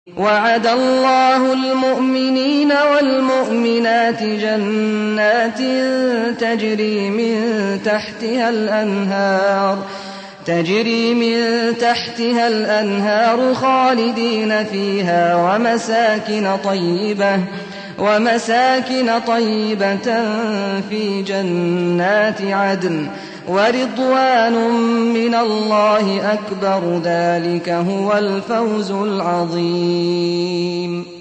وعد الله المؤمنين والمؤمنات جنات تجري من تحتها الأنهار خالدين فيها ومساكن طيبة في جنات عدن ورضوان من الله أكبر ذلك هو الفوز العظيم.